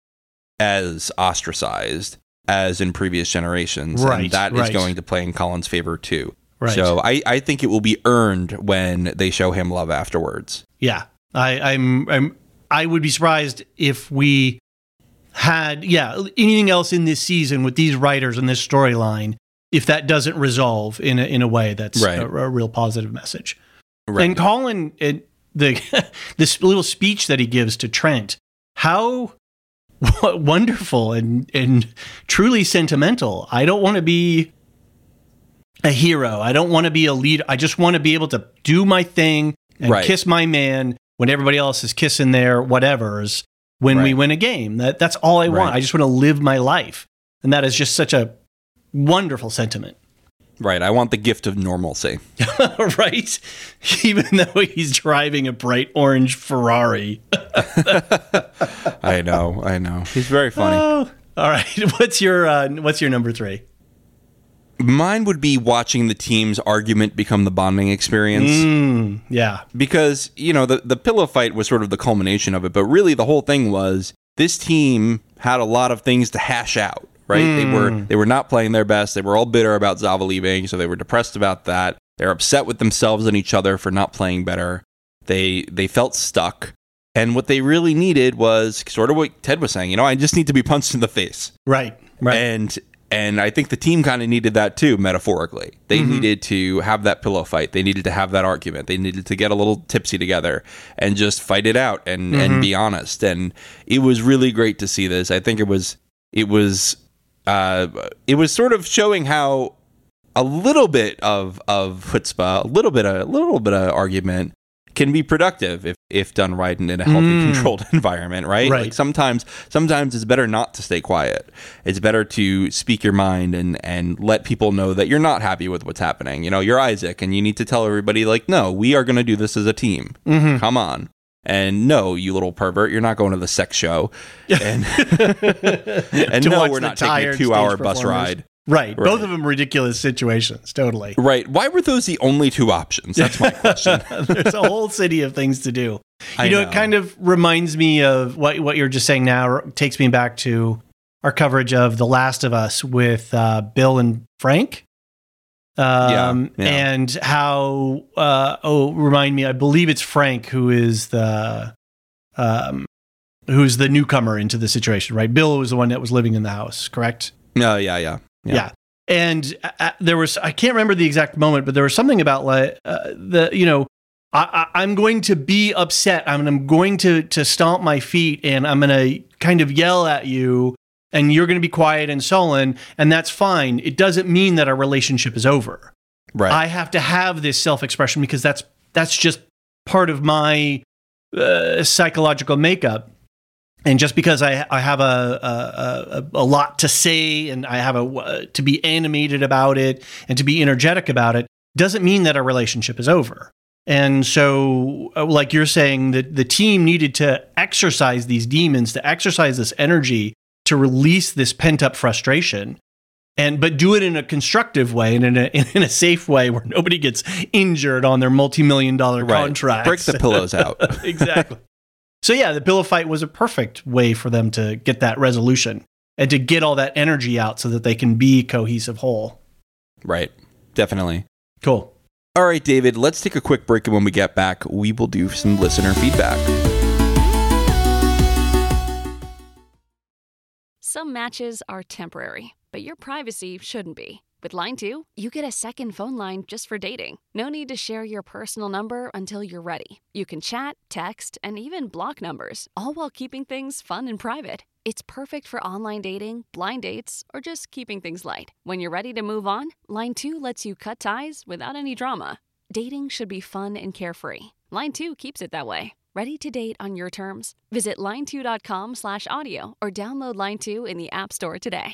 S4: as ostracized as in previous generations.
S5: Right,
S4: and that is going to play in Colin's favor, too. Right. So I think it will be earned when they show him love afterwards.
S5: Yeah, I'm I would be surprised if we had, anything else in this season with these writers and this storyline, if that doesn't resolve in a way that's a real positive message. Right. And Colin, this little speech that he gives to Trent, how wonderful and truly sentimental. I don't want to be a hero. I don't want to be a leader. I just want to be able to do my thing and kiss my man when everybody else is kissing their whatevers when we win a game. That's all I want. I just want to live my life. And that is just such a wonderful sentiment.
S4: Right. I want the gift of normalcy.
S5: Right. Even though he's driving a bright orange Ferrari.
S4: I know. He's very funny.
S5: Oh, all right. What's your number 3?
S4: Mine would be watching the team's argument become the bonding experience.
S5: Yeah.
S4: Because, the pillow fight was sort of the culmination of it, but really the whole thing was this team had a lot of things to hash out, right? They were not playing their best. They were all bitter about Zava leaving, so they were depressed about that. They're upset with themselves and each other for not playing better. They felt stuck. And what they really needed was sort of what Ted was saying, I just need to be punched in the face.
S5: Right.
S4: And I think the team kind of needed that too, metaphorically. They needed to have that pillow fight. They needed to have that argument. They needed to get a little tipsy together and just fight it out and be honest. And it was really great to see this. I think it was sort of showing how a little bit of chutzpah, a little bit of argument can be productive if done right and in a healthy, controlled environment, right? Like sometimes it's better not to stay quiet. It's better to speak your mind and let people know that you're not happy with what's happening. You're Isaac, and you need to tell everybody, like, no, we are going to do this as a team. Come on. And no, you little pervert, you're not going to the sex show. And, and no, we're not taking a 2-hour bus ride.
S5: Right. Both of them ridiculous situations. Totally.
S4: Right. Why were those the only 2 options? That's my question.
S5: There's a whole city of things to do. I know. It kind of reminds me of what you're just saying now. Takes me back to our coverage of The Last of Us with Bill and Frank. And how, remind me, I believe it's Frank who is who's the newcomer into the situation, right? Bill was the one that was living in the house, correct? Yeah. And there was, I can't remember the exact moment, but there was something about I'm going to be upset. I'm going to stomp my feet and I'm going to kind of yell at you and you're going to be quiet and sullen. And that's fine. It doesn't mean that our relationship is over. Right. I have to have this self-expression because that's just part of my psychological makeup. And just because I have a lot to say and I have to be animated about it and to be energetic about it, doesn't mean that our relationship is over. And so, like you're saying, the team needed to exercise these demons, to exercise this energy, to release this pent-up frustration, but do it in a constructive way and in a safe way where nobody gets injured on their multi-million-dollar contracts.
S4: Break the pillows out.
S5: Exactly. So yeah, the pillow fight was a perfect way for them to get that resolution and to get all that energy out so that they can be cohesive whole.
S4: Right. Definitely.
S5: Cool.
S4: All right, David, let's take a quick break, and when we get back, we will do some listener feedback.
S3: Some matches are temporary, but your privacy shouldn't be. With Line 2, you get a second phone line just for dating. No need to share your personal number until you're ready. You can chat, text, and even block numbers, all while keeping things fun and private. It's perfect for online dating, blind dates, or just keeping things light. When you're ready to move on, Line 2 lets you cut ties without any drama. Dating should be fun and carefree. Line 2 keeps it that way. Ready to date on your terms? Visit line2.com/audio or download Line 2 in the App Store today.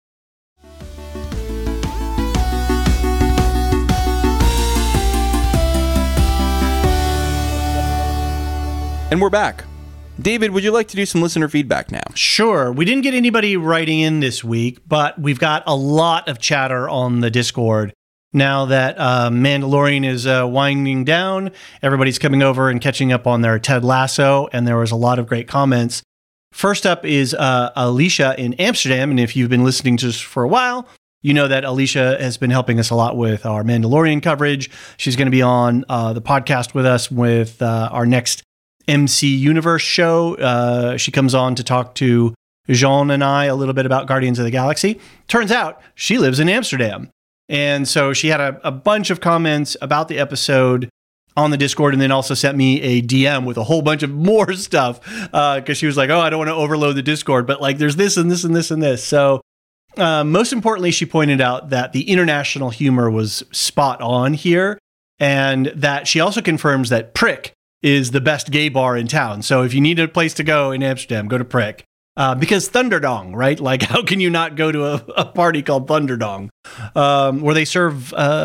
S4: And we're back. David, would you like to do some listener feedback now?
S5: Sure. We didn't get anybody writing in this week, but we've got a lot of chatter on the Discord. Now that Mandalorian is winding down, everybody's coming over and catching up on their Ted Lasso, and there was a lot of great comments. First up is Alicia in Amsterdam, and if you've been listening to us for a while, you know that Alicia has been helping us a lot with our Mandalorian coverage. She's going to be on the podcast with us with our next MC Universe show. She comes on to talk to Jean and I a little bit about Guardians of the Galaxy. Turns out she lives in Amsterdam. And so she had a bunch of comments about the episode on the Discord, and then also sent me a DM with a whole bunch of more stuff because she was like, oh, I don't want to overload the Discord, but like there's this and this and this and this. So most importantly, she pointed out that the international humor was spot on here, and that she also confirms that Prick is the best gay bar in town. So if you need a place to go in Amsterdam, go to Prick. Because Thunderdong, right? Like, how can you not go to a party called Thunderdong, where they serve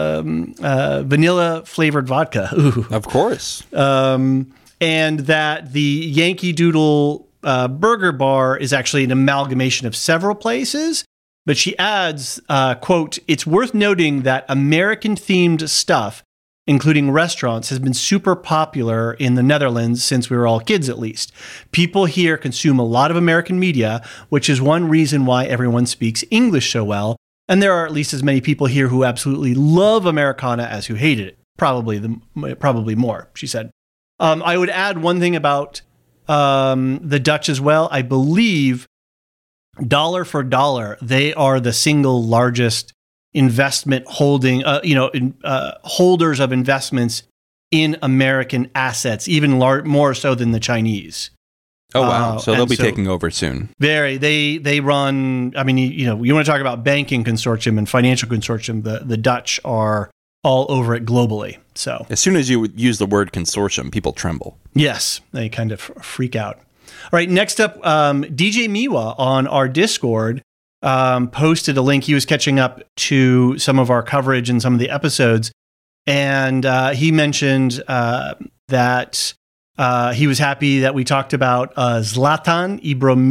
S5: vanilla flavored vodka? Ooh.
S4: Of course.
S5: And that the Yankee Doodle burger bar is actually an amalgamation of several places. But she adds, quote, "It's worth noting that American-themed stuff, including restaurants, has been super popular in the Netherlands since we were all kids, at least. People here consume a lot of American media, which is one reason why everyone speaks English so well. And there are at least as many people here who absolutely love Americana as who hated it. Probably more," she said. I would add one thing about the Dutch as well. I believe, dollar for dollar, they are the single largest investment holding, holders of investments in American assets, even more so than the Chinese.
S4: Oh, wow. So they'll be taking over soon.
S5: They run, I mean, you want to talk about banking consortium and financial consortium, the Dutch are all over it globally. So
S4: as soon as you use the word consortium, people tremble.
S5: Yes, they kind of freak out. All right, next up, DJ Miwa on our Discord posted a link. He was catching up to some of our coverage and some of the episodes, and he mentioned that he was happy that we talked about Zlatan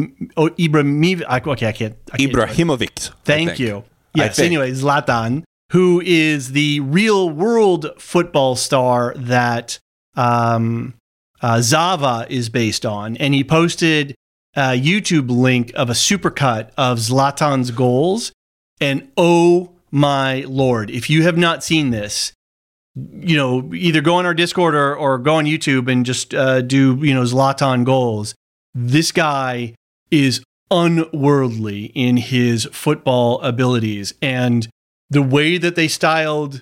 S4: Ibrahimovic.
S5: Thank you. Yes. Anyway, Zlatan, who is the real world football star that Zava is based on, and he posted a YouTube link of a supercut of Zlatan's goals, and oh my Lord, if you have not seen this, either go on our Discord or go on YouTube and just do Zlatan goals. This guy is unworldly in his football abilities, and the way that they styled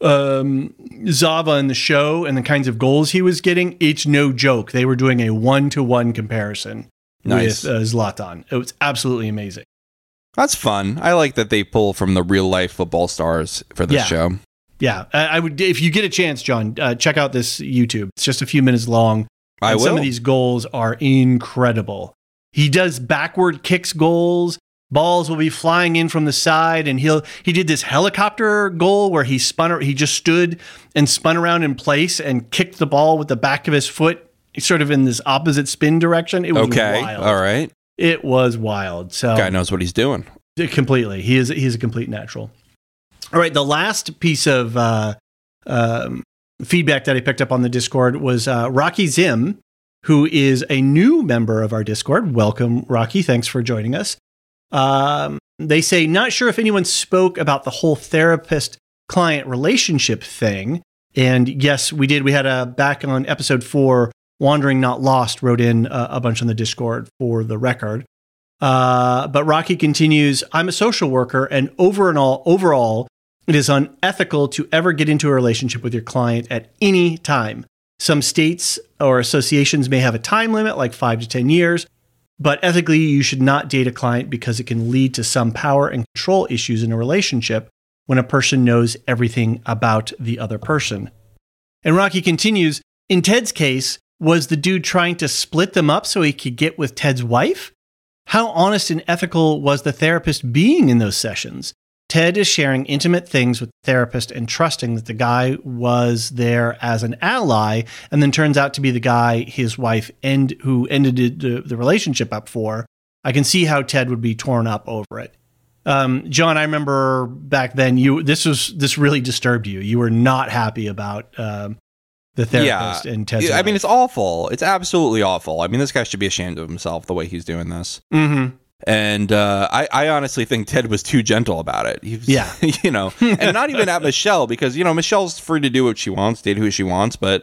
S5: Zava in the show and the kinds of goals he was getting, it's no joke. They were doing a 1-to-1 comparison with Zlatan. It was absolutely amazing.
S4: That's fun. I like that they pull from the real life football stars for this show.
S5: Yeah, I would, if you get a chance, John, check out this YouTube. It's just a few minutes long.
S4: I will.
S5: Some of these goals are incredible. He does backward kicks goals. Balls will be flying in from the side, and he did this helicopter goal where he just stood and spun around in place and kicked the ball with the back of his foot, sort of in this opposite spin direction. It was wild.
S4: All right.
S5: It was wild. So
S4: guy knows what he's doing.
S5: Completely. He's a complete natural. All right. The last piece of feedback that I picked up on the Discord was Rocky Zim, who is a new member of our Discord. Welcome, Rocky. Thanks for joining us. They say, not sure if anyone spoke about the whole therapist-client relationship thing. And yes, we did. We had back on episode 4, Wandering Not Lost wrote in a bunch on the Discord for the record. But Rocky continues, I'm a social worker, and overall, it is unethical to ever get into a relationship with your client at any time. Some states or associations may have a time limit, like 5 to 10 years. But ethically, you should not date a client because it can lead to some power and control issues in a relationship when a person knows everything about the other person. And Rocky continues, in Ted's case, was the dude trying to split them up so he could get with Ted's wife? How honest and ethical was the therapist being in those sessions? Ted is sharing intimate things with the therapist and trusting that the guy was there as an ally, and then turns out to be the guy his wife who ended the relationship up for. I can see how Ted would be torn up over it. John, I remember back then this really disturbed you. You were not happy about the therapist and Ted's wife.
S4: I mean, it's awful. It's absolutely awful. I mean, this guy should be ashamed of himself the way he's doing this.
S5: Mm-hmm.
S4: And I honestly think Ted was too gentle about it. And not even at Michelle, because, Michelle's free to do what she wants, date who she wants. But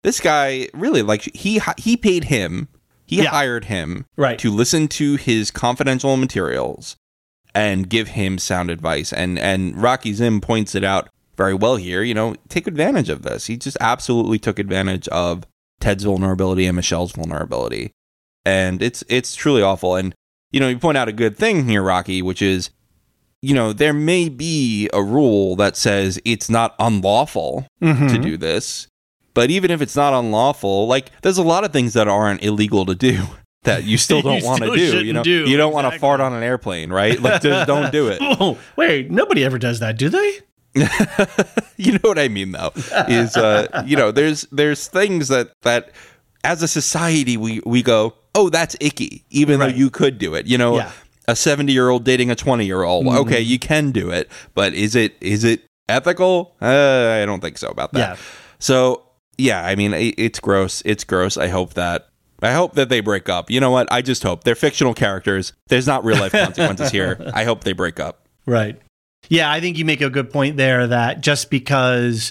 S4: this guy really, like, he paid him. He hired him to listen to his confidential materials and give him sound advice. And Rocky Zim points it out very well here. You know, take advantage of this. He just absolutely took advantage of Ted's vulnerability and Michelle's vulnerability. And it's truly awful. And, you know, you point out a good thing here, Rocky, which is, you know, there may be a rule that says it's not unlawful to do this. But even if it's not unlawful, like, there's a lot of things that aren't illegal to do that you still don't want to do. You know, you don't want to fart on an airplane, right? Like, just don't do it.
S5: Oh, wait, nobody ever does that, do they?
S4: You know what I mean, though, is, you know, there's things that as a society, we go, oh, that's icky, even though you could do it. You know, a 70-year-old dating a 20-year-old. Okay, you can do it. But is it ethical? I don't think so about that.
S5: Yeah.
S4: So, yeah, I mean, it's gross. It's gross. I hope that they break up. You know what? I just hope. They're fictional characters. There's not real life consequences here. I hope they break up.
S5: Right. Yeah, I think you make a good point there that just because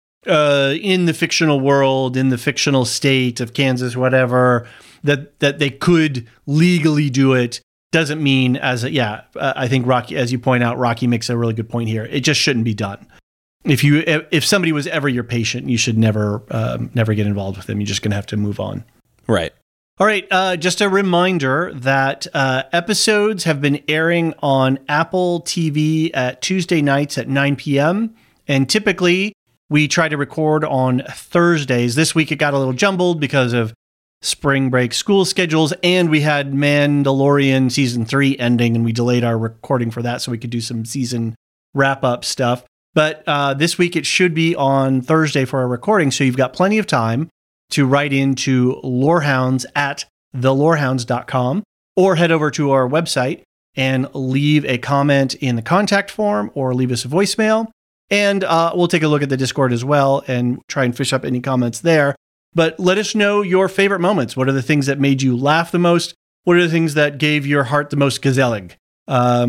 S5: in the fictional world, in the fictional state of Kansas, whatever, that they could legally do it doesn't mean I think Rocky, as you point out, Rocky makes a really good point here. It just shouldn't be done. If somebody was ever your patient, you should never get involved with them. You're just going to have to move on.
S4: Right.
S5: All right. Just a reminder that episodes have been airing on Apple TV at Tuesday nights at 9 p.m. And typically we try to record on Thursdays. This week it got a little jumbled because of spring break school schedules, and we had Mandalorian season 3 ending, and we delayed our recording for that so we could do some season wrap-up stuff. But this week it should be on Thursday for our recording, so you've got plenty of time to write into Lorehounds at thelorehounds.com or head over to our website and leave a comment in the contact form or leave us a voicemail. And we'll take a look at the Discord as well and try and fish up any comments there. But let us know your favorite moments. What are the things that made you laugh the most? What are the things that gave your heart the most gezellig? Or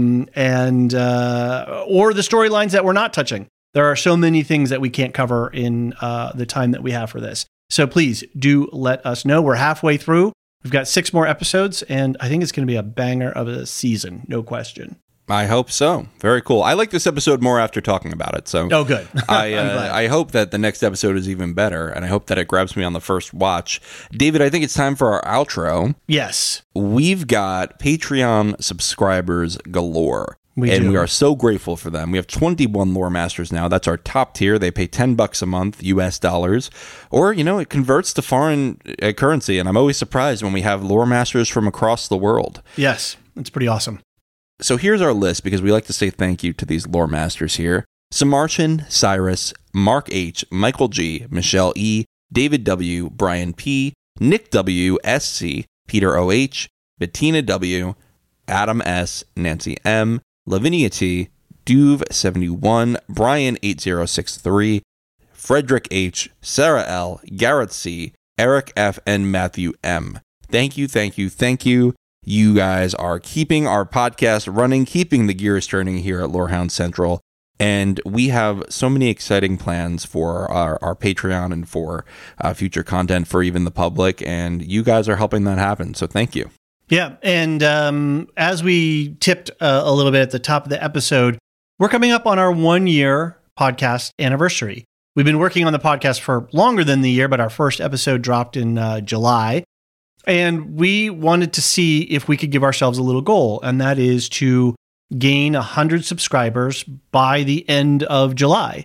S5: the storylines that we're not touching. There are so many things that we can't cover in the time that we have for this. So please do let us know. We're halfway through. We've got 6 more episodes, and I think it's going to be a banger of a season, no question.
S4: I hope so. Very cool. I like this episode more after talking about it. So,
S5: oh, good.
S4: I hope that the next episode is even better, and I hope that it grabs me on the first watch. David, I think it's time for our outro.
S5: Yes.
S4: We've got Patreon subscribers galore. We are so grateful for them. We have 21 Lore Masters now. That's our top tier. They pay $10 a month, US dollars. Or, you know, it converts to foreign currency. And I'm always surprised when we have Lore Masters from across the world.
S5: Yes, it's pretty awesome.
S4: So here's our list, because we like to say thank you to these Lore Masters here. Samarchin, Cyrus, Mark H., Michael G., Michelle E., David W., Brian P., Nick W., SC, Peter O.H., Bettina W., Adam S., Nancy M., Lavinia T., Duve71, Brian 8063, Frederick H., Sarah L., Garrett C., Eric F., and Matthew M. Thank you, thank you, thank you. You guys are keeping our podcast running, keeping the gears turning here at Lorehound Central. And we have so many exciting plans for our Patreon and for future content for even the public. And you guys are helping that happen. So thank you.
S5: Yeah. And as we tipped a little bit at the top of the episode, we're coming up on our 1-year podcast anniversary. We've been working on the podcast for longer than the year, but our first episode dropped in July. And we wanted to see if we could give ourselves a little goal, and that is to gain 100 subscribers by the end of July,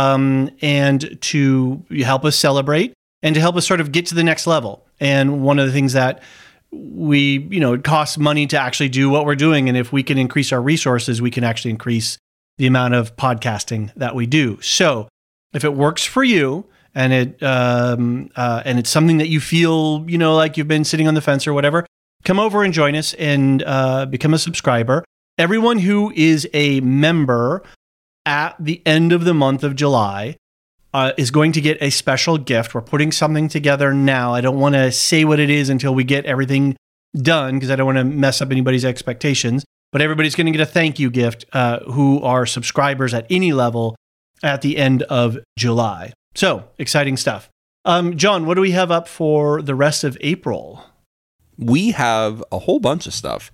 S5: and to help us celebrate and to help us sort of get to the next level. And one of the things that it costs money to actually do what we're doing. And if we can increase our resources, we can actually increase the amount of podcasting that we do. So if it works for you, and it's something that you feel, like you've been sitting on the fence or whatever, come over and join us and become a subscriber. Everyone who is a member at the end of the month of July is going to get a special gift. We're putting something together now. I don't want to say what it is until we get everything done, because I don't want to mess up anybody's expectations. But everybody's going to get a thank you gift who are subscribers at any level at the end of July. So, exciting stuff. John, what do we have up for the rest of April?
S4: We have a whole bunch of stuff.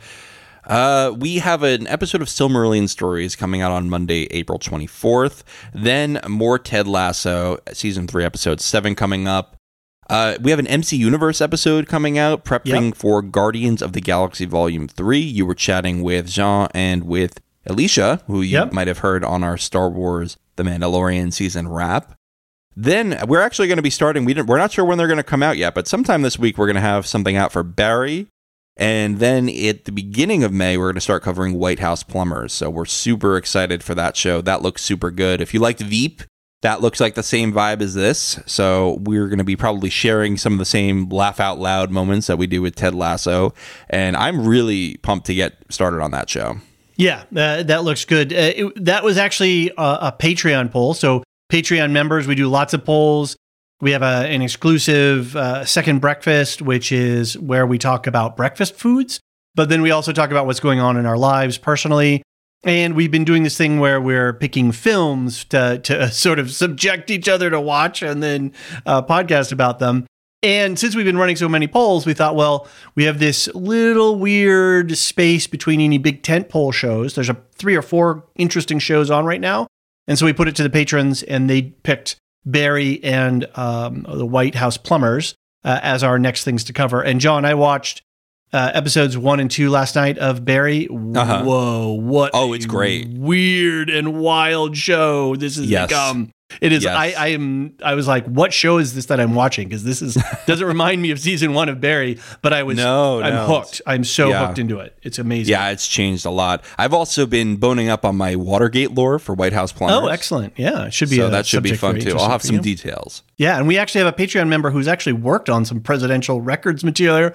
S4: We have an episode of Silmarillion Stories coming out on Monday, April 24th. Then more Ted Lasso, Season 3, Episode 7 coming up. We have an MC Universe episode coming out, prepping for Guardians of the Galaxy Volume 3. You were chatting with Jean and with Alicia, who you might have heard on our Star Wars The Mandalorian season wrap. Then we're actually going to be starting, we're not sure when they're going to come out yet, but sometime this week we're going to have something out for Barry. And then at the beginning of May, we're going to start covering White House Plumbers. So we're super excited for that show. That looks super good. If you liked Veep, that looks like the same vibe as this. So we're going to be probably sharing some of the same laugh out loud moments that we do with Ted Lasso. And I'm really pumped to get started on that show.
S5: Yeah, that looks good. That was actually a Patreon poll. So Patreon members, we do lots of polls. We have an exclusive Second Breakfast, which is where we talk about breakfast foods. But then we also talk about what's going on in our lives personally. And we've been doing this thing where we're picking films to sort of subject each other to watch and then podcast about them. And since we've been running so many polls, we thought, well, we have this little weird space between any big tentpole shows. There's 3 or 4 interesting shows on right now. And so we put it to the patrons, and they picked Barry and the White House Plumbers as our next things to cover. And John, I watched episodes 1 and 2 last night of Barry. Whoa, what
S4: it's great.
S5: Weird and wild show this has become. It is. Yes. I was like, what show is this that I'm watching? Because this doesn't remind me of season 1 of Barry, but I'm hooked. I'm so hooked into it. It's amazing.
S4: Yeah, it's changed a lot. I've also been boning up on my Watergate lore for White House Plumbers.
S5: Oh, excellent. Yeah, it should be.
S4: So that should be fun too. I'll have some details.
S5: Yeah, and we actually have a Patreon member who's actually worked on some presidential records material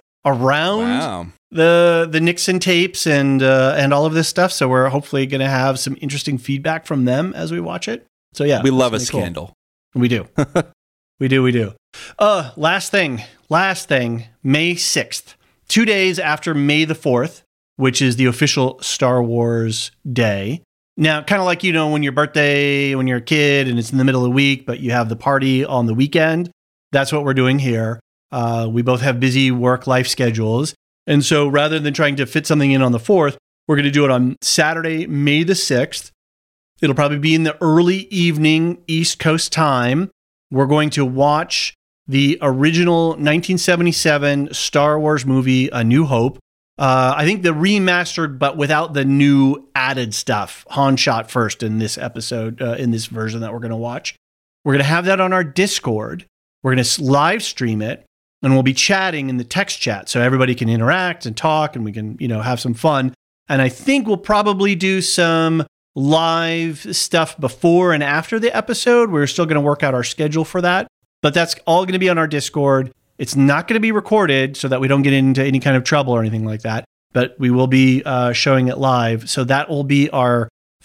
S5: around the Nixon tapes and all of this stuff. So we're hopefully going to have some interesting feedback from them as we watch it. So yeah,
S4: we love a scandal.
S5: Cool. We do. we do. Last thing, May 6th, 2 days after May the 4th, which is the official Star Wars day. Now, kind of like, when your birthday, when you're a kid and it's in the middle of the week, but you have the party on the weekend, that's what we're doing here. We both have busy work-life schedules. And so rather than trying to fit something in on the 4th, we're going to do it on Saturday, May the 6th. It'll probably be in the early evening East Coast time. We're going to watch the original 1977 Star Wars movie, A New Hope. I think the remastered, but without the new added stuff. Han shot first in this episode, in this version that we're going to watch. We're going to have that on our Discord. We're going to live stream it, and we'll be chatting in the text chat so everybody can interact and talk, and we can, have some fun. And I think we'll probably do some live stuff before and after the episode. We're still going to work out our schedule for that, but that's all going to be on our Discord. It's not going to be recorded so that we don't get into any kind of trouble or anything like that, but we will be showing it live. So that will be our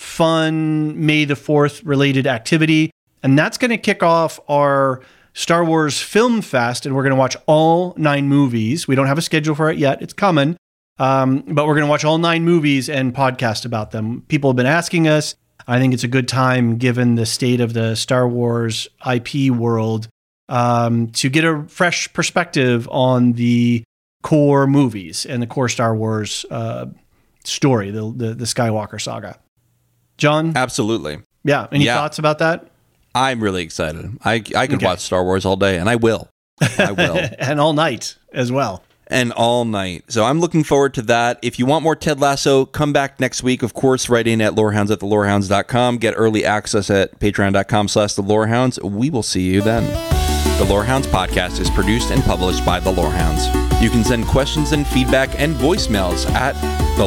S5: fun May the 4th related activity. And that's going to kick off our Star Wars Film Fest. And we're going to watch all 9 movies. We don't have a schedule for it yet. It's coming. But we're going to watch all 9 movies and podcast about them. People have been asking us. I think it's a good time, given the state of the Star Wars IP world, to get a fresh perspective on the core movies and the core Star Wars story, the Skywalker saga. John?
S4: Absolutely.
S5: Yeah. Any thoughts about that?
S4: I'm really excited. I could watch Star Wars all day, and I will.
S5: And all night as well.
S4: And all night. So I'm looking forward to that. If you want more Ted Lasso, come back next week. Of course, write in at lorehounds@thelorehounds.com. Get early access at patreon.com/thelorehounds. We will see you then. The Lorehounds podcast is produced and published by The Lorehounds. You can send questions and feedback and voicemails at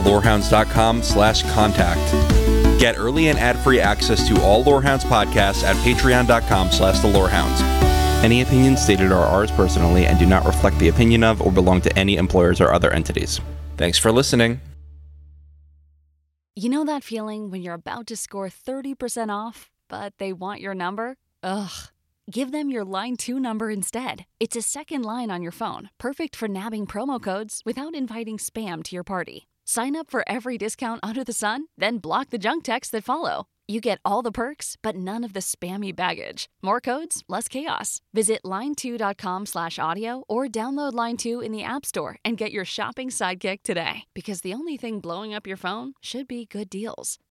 S4: thelorehounds.com/contact. Get early and ad-free access to all Lorehounds podcasts at patreon.com/thelorehounds. Any opinions stated are ours personally and do not reflect the opinion of or belong to any employers or other entities. Thanks for listening.
S3: You know that feeling when you're about to score 30% off, but they want your number? Ugh. Give them your Line 2 number instead. It's a second line on your phone, perfect for nabbing promo codes without inviting spam to your party. Sign up for every discount under the sun, then block the junk texts that follow. You get all the perks, but none of the spammy baggage. More codes, less chaos. Visit line2.com/audio or download Line 2 in the App Store and get your shopping sidekick today. Because the only thing blowing up your phone should be good deals.